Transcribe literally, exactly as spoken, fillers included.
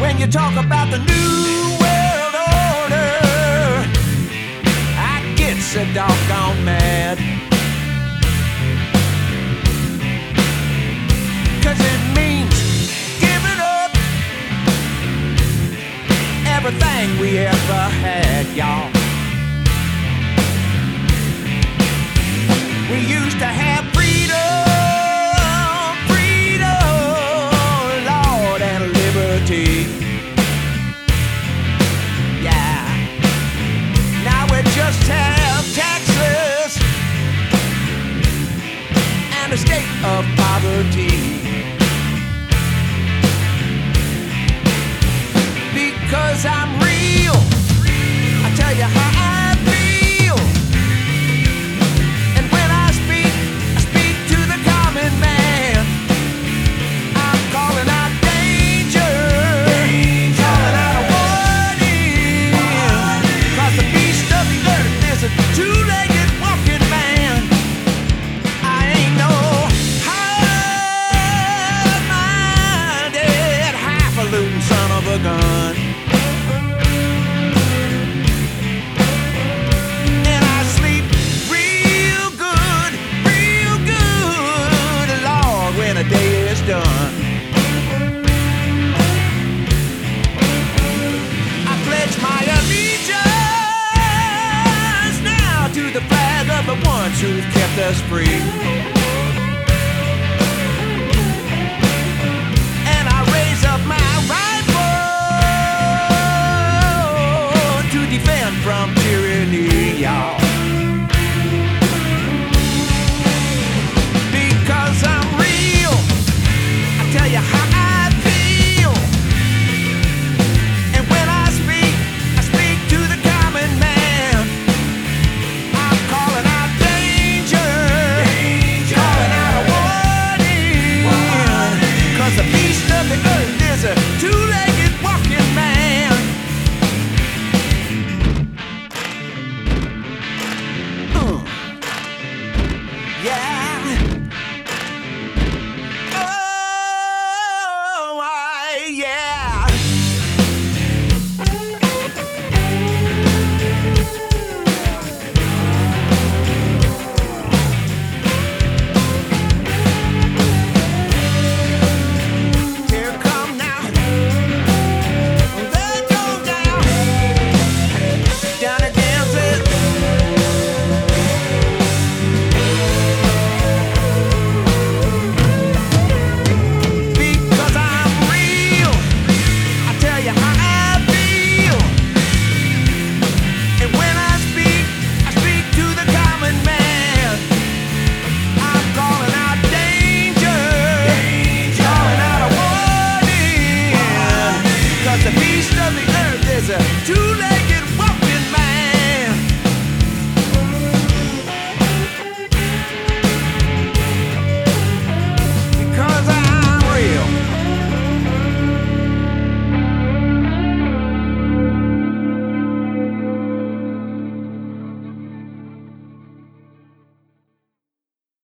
When you talk about the new world order, I get so doggone mad. Cause it means giving up everything we ever had, y'all. We used to have freedom, freedom, Lord, and liberty. Yeah. Now we just have taxes and a state of poverty. Because I'm real, I tell you how I feel. And when I speak, I speak to the common man. I'm calling out danger, calling out a warning. Cause the beast of the earth is a two-legged walking man. I ain't no high-minded, highfalutin son of a gun. The day is done. I pledge my allegiance now to the flag of the ones who've kept us free. And I raise up my rifle to defend from tyranny, y'all. Because I'm tell you how I feel. And when I speak, I speak to the common man. I'm calling out danger, danger. Calling out a warning, warning. Cause the beast of the earth is a two-legged walking man. uh. Yeah.